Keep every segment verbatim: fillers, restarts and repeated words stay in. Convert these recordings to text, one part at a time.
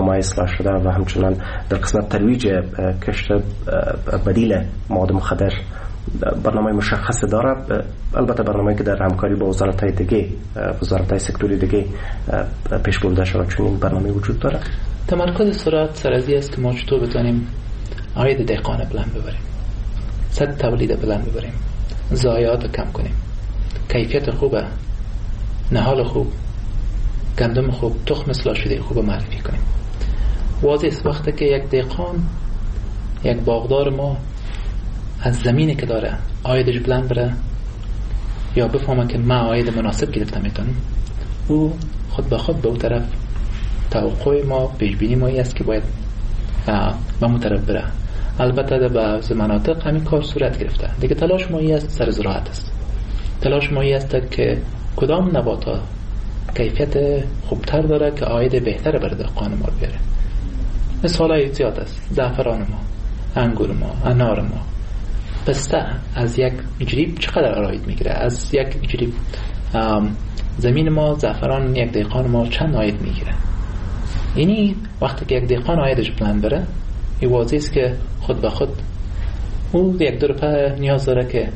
برنامه اصلاح شده و همچنان در قسمت ترویج کشت بدیل مواد مخدر برنامه مشخص داره. البته برنامه‌ای که در همکاری با وزارت‌های دیگه وزارت‌های سکتوری دیگه پیش برده شده، چون این برنامه وجود داره. تمرکز سرعت سرازی است که ما چطور بتونیم عاید دهقان بلند ببریم، سطح تولید بلند ببریم، ضایعات کم کنیم، کیفیت خوب، نهال خوب، گندم خوب، تخم اصلاح شده خوب معرفی کنیم. واضح است وقتی که یک دهقان، یک باغدار ما از زمینی که داره عایدش بلند بره یا بفهمه که ما عاید مناسب گرفته میتونیم، او خود به خود به اون طرف توقع ما، پیش بینی ما است که باید به اون طرف بره. البته در بعض مناطق همین کار صورت گرفته. دیگه تلاش ما است سر زراعت است. تلاش ما است که کدام نباتات کیفیت خوبتر داره که عاید بهتر بر دهقان ما بیاره. مثالای زیاد است. زعفران ما، انگور ما، انار ما. پسته از یک جریب چقدر عاید میگیره؟ از یک جریب زمین ما زعفران یک دهقان ما چند عاید میگیره؟ یعنی وقتی که یک دهقان عایدش بلند بره، این واضح است که خود به خود او یک دو روپه نیاز داره که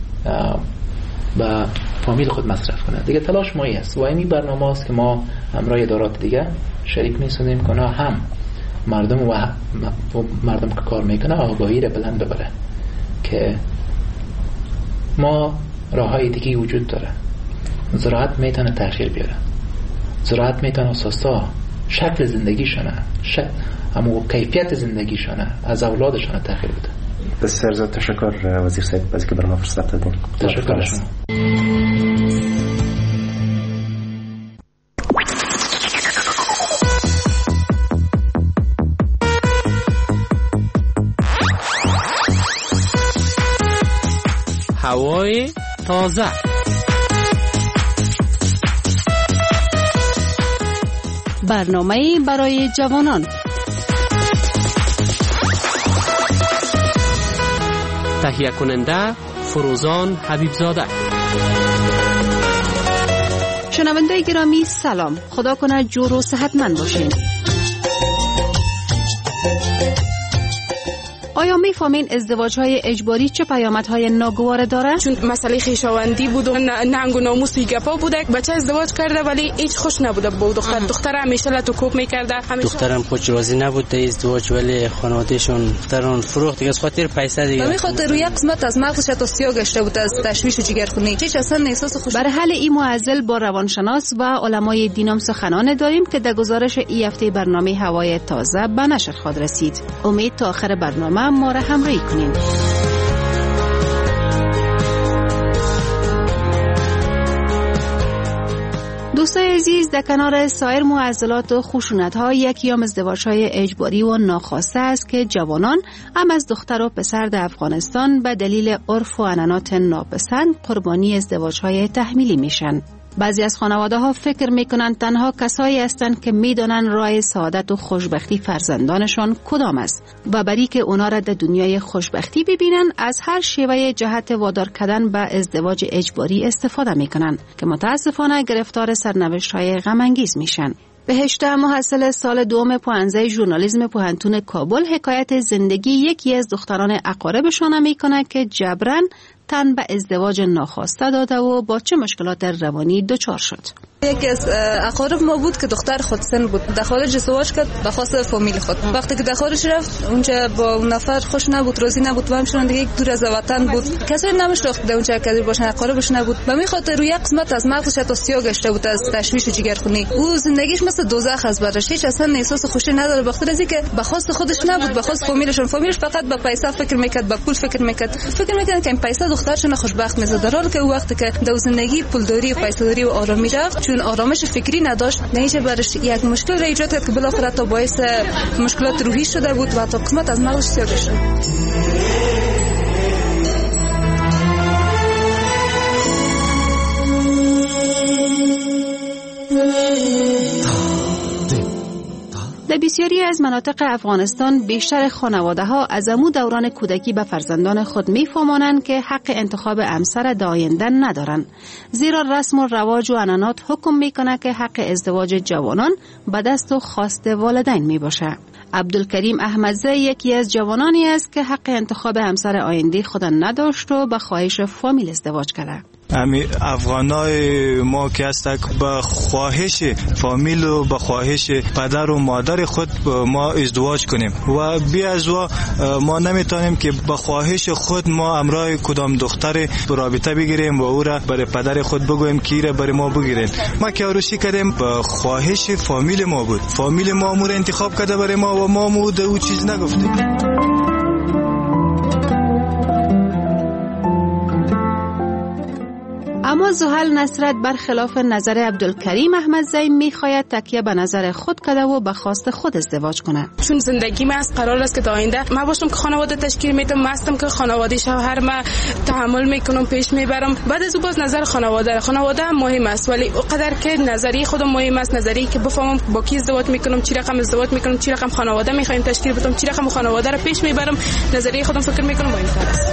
با فامیل خود مصرف کنه. دیگه تلاش مایی است و این برنامه است که ما همراه ادارات دیگه شریک می‌سازیم که هم مردم و مردم که کار میکنه آگاهی را بلند ببره که ما راه‌های دیگه وجود داره. زراعت میتونه تغییر بیاره. زراعت میتونه اساسا شکل زندگیشونه، شکل اما کیفیت زندگیشونه از اولادشونه تغییر بده. بسیار زیاد تشکر وزیر صاحب از اینکه برام فرصت دادین. تشکر شما. هوای تازه. برنامه برای جوانان. تهیه کننده فروزان حبیبزاده. شنونده گرامی سلام، خدا کنه جور و صحتمند باشین. آیا میفهمین ازدواج‌های اجباری چه پیامدهای ناگوار داره؟ چون مسئله خویشاوندی بود و ننگ و ناموس و گپا بود. بچه ازدواج کرده ولی هیچ خوش نبوده با دختر. دختر همیشه لتو کوب میکرده. دخترم خود راضی نبود در ازدواج ولی خانوادهشون دختران فروخت دیگه از خاطر پیسه دیگه. به خاطر روی قسمت از مغزش تا سیاه گشته بود از تشویش و جگرخونی. هیچ اصلا احساس خوش. برای حل این معضل با روانشناس و علمای دینم سخنان داریم که در گزارش این هفته برنامه هوای تازه به نشر خواهد رسید. امید تا آخر برنامه ما را همراهی کنین. دوستای عزیز، در کنار سایر معضلات و خشونت‌ها یکی از ازدواج‌های اجباری و ناخواسته است که جوانان هم از دختر و پسر در افغانستان به دلیل عرف و عنعنات ناپسند قربانی ازدواج‌های تحمیلی میشن. بعضی از خانواده‌ها فکر میکنند تنها کسایی هستند که میدونن راه سعادت و خوشبختی فرزندانشان کدام است و برای که اونا را در دنیای خوشبختی ببینن از هر شیوه جهت وادار کردن به ازدواج اجباری استفاده میکنن که متاسفانه گرفتار سرنوشت‌های غم انگیز میشن. بهشته محصل سال دوم پانزده ژورنالیسم پوهنتون کابل حکایت زندگی یکی از دختران اقاربشان میکنه که جبران تن به ازدواج ناخواسته داده و با چه مشکلات روانی دچار شد. یکی از اقارب ما بود که دختر خود سن بود، در خارج ازدواج کرد به خاطر فامیل خود. وقتی که در خارج رفت اونجا با اون نفر خوش نبود، راضی نبود و همچنان دیگه دور از وطن بود. کسی نمیشناخت در اونجا کسی باشن، اقاربش نبود. به می خاطر روی قسمت از مغزش تا سیاه گشته بود از تشویش و جگرخونی. او زندگیش مثل دوزخ است براش، هیچ اصلا احساس خوشی نداره بخاطر از اینکه به خواست خودش نبود، به خواست فامیلشون. فامیلش فقط به پیسه فکر میکرد، به پول فکر میکرد. فکر میکرد که این پیسه دخترشون خوشبخت میزه، در حالی که او وقتی که در زندگی پولداری و پیسه‌داری و آرامی رفت، چون آرامش فکری نداشت، نمیشه برش یک مشکل را ایجاد کرد که بالاخره تا باعث مشکلات روحی شده بود و تا قسمت از مغزش سیاه شد. در بسیاری از مناطق افغانستان بیشتر خانواده ها از امو دوران کودکی به فرزندان خود میفهمانند که حق انتخاب همسر در آینده ندارند، زیرا رسم و رواج و عنعنات حکم میکنه که حق ازدواج جوانان به دست و خواست والدین می باشه. عبدالکریم احمدزی یکی از جوانانی است که حق انتخاب همسر آینده خود نداشت و به خواهش فامیل ازدواج کرده. امی افغانای ما که هستک به خواهش فامیل و به خواهش پدر و مادر خود ما ازدواج کنیم و بی از و ما نمیتونیم که به خواهش خود ما امرای کدام دختر رابطه بگیریم و او را برای پدر خود بگویم که ایره برای ما بگیرین. ما که عروسی کردیم به خواهش فامیل ما بود، فامیل ما امور انتخاب کرده برای ما و ما مود او چیز نگفتیم. اما زحل نصرت برخلاف نظر عبدالکریم احمدزی میخواید تکیه به نظر خود کرده و به خواست خود ازدواج کنه. چون زندگی من از قرار است که تا آینده من باشم که خانواده تشکیل میدم، مستم که خانواده شوهر ما تحمل میکنم پیش میبرم. بعد از او باز نظر خانواده خانواده هم مهم است، ولی اونقدر که نظری خودم مهم است، نظری که بفهمم با کی ازدواج میکنم، چی رقم ازدواج میکنم، چی رقم خانواده میخوایم تشکیل بدم، چی رقم خانواده رو پیش میبرم، نظری خودم فکر میکنم با این کار است.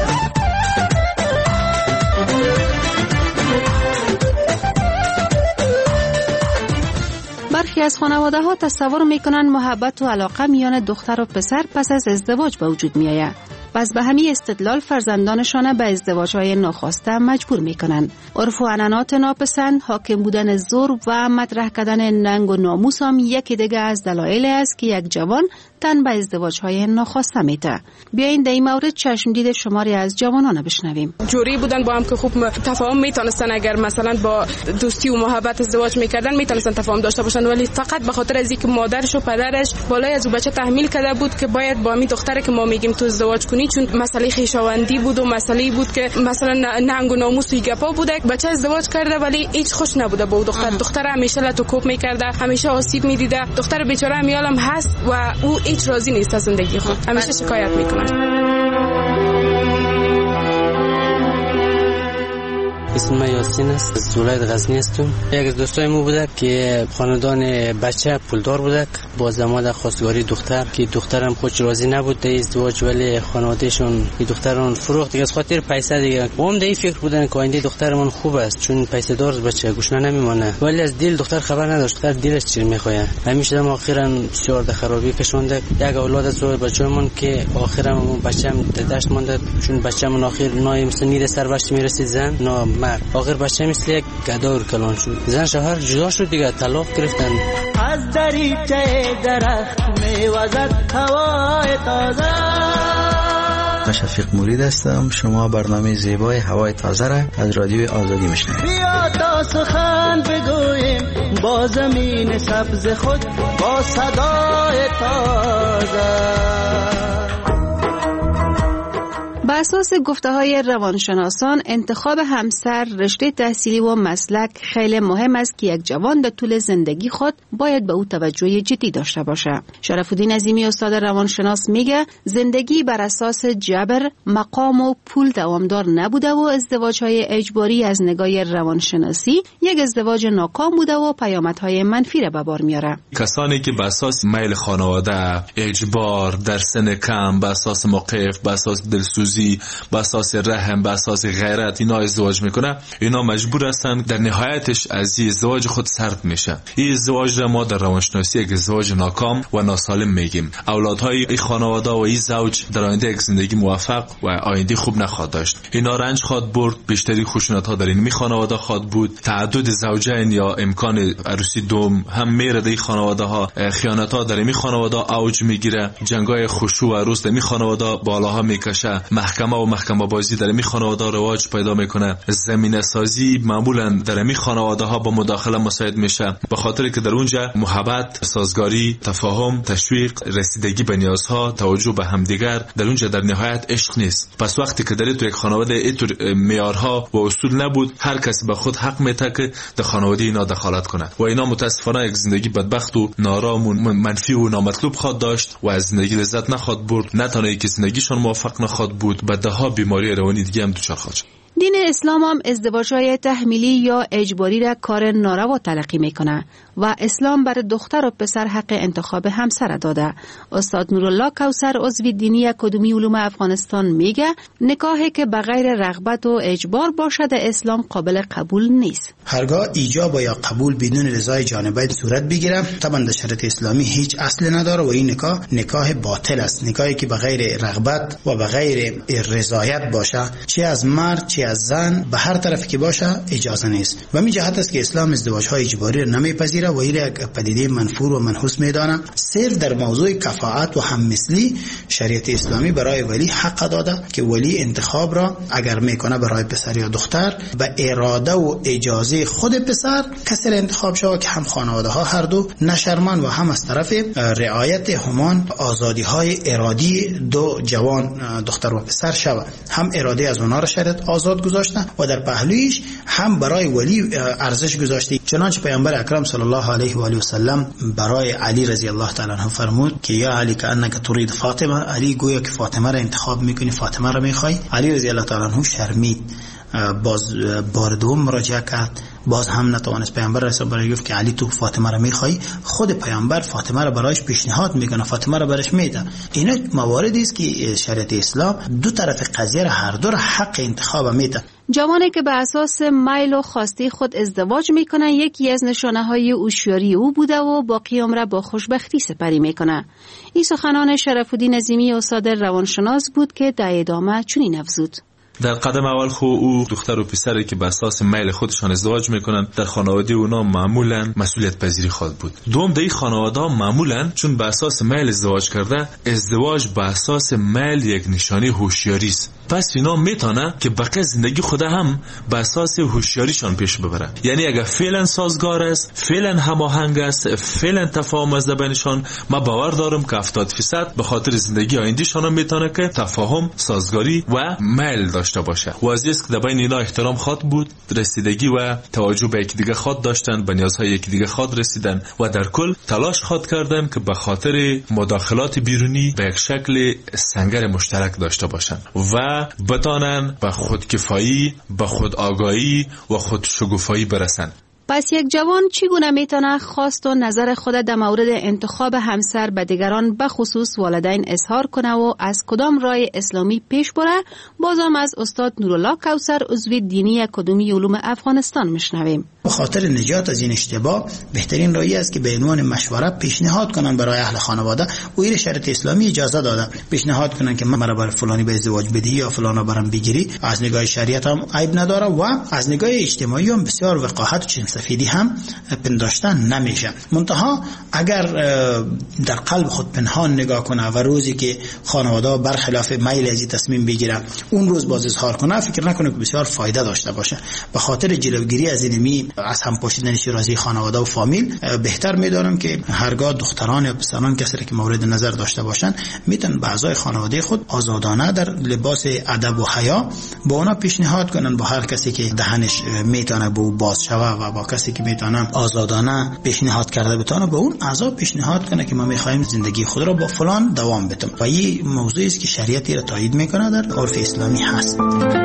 برخی از خانواده ها تصور میکنن محبت و علاقه میان دختر و پسر پس از ازدواج به وجود میآید. پس به همین استدلال فرزندانشان به ازدواج‌های ناخواسته مجبور میکنن. عرف و عنعنات ناپسند، حاکم بودن زور و مطرح کردن ننگ و ناموس هم یکی دیگه از دلایل است که یک جوان تن به ازدواج‌های ناخواسته میته. بیاین در این مورد چشم دید شماری از جوانان بشنویم. جوری بودن با هم که خوب تفاهم میتونستن، اگر مثلا با دوستی و محبت ازدواج میکردن میتونستن تفاهم داشته باشن، ولی فقط به خاطر از اینکه مادرش و پدرش بالای از او بچه تحمیل کرده بود که باید با همین دختری که ما میگیم تو ازدواج کنی، چون مسئله خویشاوندی بود و مسئله بود که مثلا ننگ و ناموس و گپا بوده، بچه ازدواج کرده ولی هیچ خوش نبوده با دختر. دختر همیشه لتو کوب میکرده، همیشه آسیب میدیده. دختر بیچاره همیالم هست و او هیچ راضی نیست از زندگی خود، همیشه شکایت میکنه. اسم من یاسین است، از ولایت غزنی هستم. یک از دوستای ما بوده که خاندان بچه پولدار بوده، با زمان خواستگاری دختر که دخترم خودش راضی نبود در ازدواج، ولی خانوادهشون دختران فروخت دیگه از خاطر پیسه دیگه. هم در این فکر بودن که آینده دخترمون خوب است چون پیسه دار بچه گوشنا نمیمونه، ولی از دل دختر خبر نداشت دختر دلش چی میخواد. همیشه دم اخیراً چهارده خرابی کشونده. یک اولاد از بچه‌مون که اخیراً بچه‌م دشت مونده، چون بچه‌مون اخیر نای مثل نیر سروشت میرسید زن نا مرد. آخر بچه مثل یک گدار کلان شد، زن شوهر جدا شد دیگه، طلاق گرفتن. از دریچه درخت میوزد هوای تازه. شفیق مرید هستم. شما برنامه زیبای هوای تازه را از رادیو آزادی میشنوید. بیا تا سخن بگوییم با زمین سبز خود، با صدای تازه. بر اساس گفته های روانشناسان، انتخاب همسر، رشته تحصیلی و مسلک خیلی مهم است که یک جوان در طول زندگی خود باید به او توجه جدی داشته باشه. شرف الدین عظیمی استاد روانشناس میگه زندگی بر اساس جبر، مقام و پول دوامدار نبوده و ازدواج‌های اجباری از نگاه روانشناسی یک ازدواج ناکام بوده و پیامدهای منفی را به بار میاره. کسانی که بر اساس میل خانواده، اجبار، در سن کم، بر اساس موقف، بر اساس دلسوزی، با اساس رحم، با اساس غیرت اینا ازدواج میکنه، اینا مجبور هستن در نهایتش از این ازدواج خود سرد میشه. این ازدواج را ما در روانشناسی یک ازدواج ناکام و ناسالم میگیم. اولادهای این خانواده و این زوج در آینده یک زندگی موفق و آینده خوب نخواهد داشت. اینا رنج خواهد برد، بیشتری خشونت ها در این می خانواده خواهد بود، تعدد زوجین یا امکان عروسی دوم هم میره در این خانواده ها، خیانت ها در این خانواده اوج میگیره، جنگای خشوع و عروس در این خانواده بالاها میکشه، محکمه و محکمه بازی در این خانواده رواج پیدا میکنه. زمینه سازی معمولا در این خانواده ها با مداخله مساعد میشه، به خاطر که در اونجا محبت، سازگاری، تفاهم، تشویق، رسیدگی به نیازها، توجه به همدیگر، در اونجا در نهایت عشق نیست. پس وقتی که در تو یک خانواده اینطور معیارها و اصول نبود، هر کسی به خود حق میته که در خانواده اینا دخالت کنه و اینا متاسفانه یک زندگی بدبخت و نارام و منفی و نامطلوب خواهد داشت و از زندگی لذت نخواهد برد. نه تنها اینکه زندگیشون موفق نخواهد بود، بعدها بیماری روانی دیگه هم دچار خواهد شد. دین اسلام هم ازدواج‌های تحمیلی یا اجباری را کار ناروا تلقی میکنه. و اسلام بر دختر و پسر حق انتخاب همسر داده. استاد نورالله کوثر عضو دینی اکادمی علوم افغانستان میگه نکاحی که بغیر رغبت و اجبار باشد اسلام قابل قبول نیست. هرگاه ایجاب یا قبول بدون رضای جانبین صورت بگیره طبعا در شریعت اسلامی هیچ اصل نداره و این نکاح نکاح باطل است. نکاحی که بغیر رغبت و بغیر رضایت باشه، چه از مرد چه از زن، به هر طرف که باشه اجازه نیست. و می جهت است که اسلام ازدواج های اجباری را نمیپذیره و این یک پدیده منفور و منحوس میدانه. صرف در موضوع کفاءت و هممثلی شریعت اسلامی برای ولی حق داده که ولی انتخاب را اگر میکنه برای پسر یا دختر به اراده و اجازه خود پسر کسی را انتخاب شود که هم خانواده ها هر دو نشرمند و هم از طرف رعایت همان آزادی های ارادی دو جوان دختر و پسر شود. هم اراده از اونها را شریعت آزاد گذاشته و در پهلویش هم برای ولی ارزش گذاشته. چنانچه پیامبر اکرم صلی الله علیه و آله و سلم برای علی رضی الله تعالی عنه فرمود که یا علی کأنک ترید فاطمه، علی گویا که فاطمه را انتخاب میکنی، فاطمه را میخوای. علی رضی الله تعالی عنه شرمید، باز بار دوم مراجعه کرد، باز هم نتوانست. پیامبر رسول برای گفت که علی تو فاطمه را میخوای، خود پیامبر فاطمه را برایش پیشنهاد میکنه، فاطمه را برش میده. اینا مواردی است که شریعت اسلام دو طرف قضیه را هر دو را حق انتخاب میده. جوانی که به اساس میل و خواسته خود ازدواج میکنه یکی از نشانه های هوشیاری او بوده و باقی عمر با خوشبختی سپری میکنه. این سخنان شرف الدین عظیمی استاد روانشناس بود که در ادامه چنین افزود: در قدم اول خو او دختر و پسری که به اساس میل خودشان ازدواج میکنن در خانواده اونا معمولا مسئولیت پذیری خواهد بود. دوم در این خانواده معمولا چون به اساس میل ازدواج کرده، ازدواج به اساس میل یک نشانی هوشیاری است. پس اینا میتونه که بقیه زندگی خود هم به اساس هوشیاریشان پیش ببره. یعنی اگر فعلا سازگار است، فعلا هماهنگ است، فعلا تفاهم از بینشان، ما باور دارم که هفتاد درصد به خاطر زندگی آیندهشان میتونه که تفاهم، سازگاری و میل داشته باشه. واضح است که در بین اینا احترام خاط بود، رسیدگی و توجه به یکدیگر خاط داشتن، به نیازهای یکدیگر خاط رسیدن و در کل تلاش خاط کردن که به خاطر مداخلات بیرونی به یک شکل سنگر مشترک داشته باشن و بتانن به خودکفایی، به خود آگاهی و خود شگوفایی برسن. پس یک جوان چگونه میتونه خواست و نظر خود در مورد انتخاب همسر به دیگران به خصوص والدین اظهار کنه و از کدام راه اسلامی پیش بره؟ بازم از استاد نورالله کوثر عضو دینی اکادمی علوم افغانستان میشنویم. به خاطر نجات از این اشتباه بهترین راهی است که به عنوان مشوره پیشنهاد کنن برای اهل خانواده و این شریعت اسلامی اجازه داده. پیشنهاد کنن که من برای فلانی به ازدواج بدی یا فلانا برام بگیری. از نگاه شریعت هم عیب نداره و از نگاه اجتماعی هم بسیار وقاحت و چشم سفیدی هم پنداشتن نمیشه. منتها اگر در قلب خود پنهان نگاه کنه و روزی که خانواده برخلاف میل از تصمیم بگیره اون روز باز اظهار کنه، فکر نکنه که بسیار فایده داشته باشه. به خاطر جلوگیری از اینمی از هم پاشیدن شیرازی خانواده و فامیل بهتر میدارم که هرگاه دختران یا پسران کسی که مورد نظر داشته باشن میتونن به اعضای خانواده خود آزادانه در لباس ادب و حیا با اونا پیشنهاد کنن، با هر کسی که دهنش میتونه به او باز شوه و با کسی که میتونه آزادانه پیشنهاد کرده بتونه به اون اعضا پیشنهاد کنه که ما میخوایم زندگی خود را با فلان دوام بدیم. و این موضوعی است که شریعت را تایید میکنه، در عرف اسلامی هست.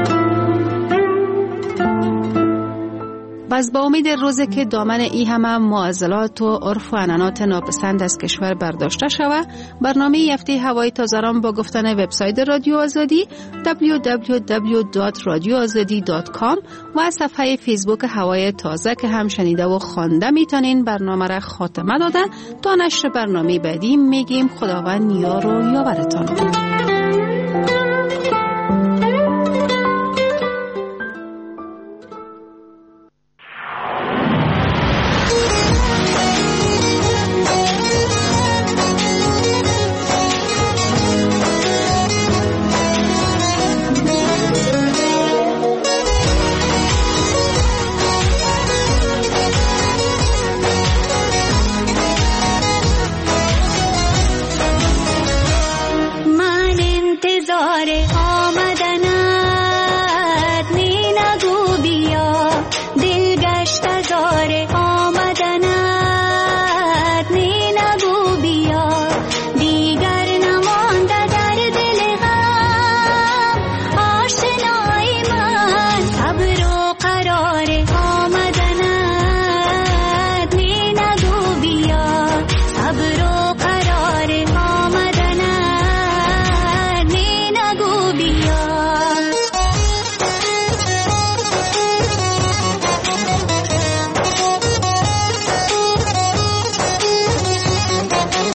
بس با امید روزی که دامن ای همه معضلات و عرف و عنعنات ناپسند از کشور برداشته شود، برنامه هفته هوای تازه را با گفتن وبسایت رادیو آزادی دبلیو دبلیو دبلیو دات رادیو آزادی دات کام و صفحه فیسبوک هوای تازه که هم شنیده و خوانده میتونین برنامه را خاتمه داده. تا نشر برنامه بعدی میگیم خداوند یار و یاورتان.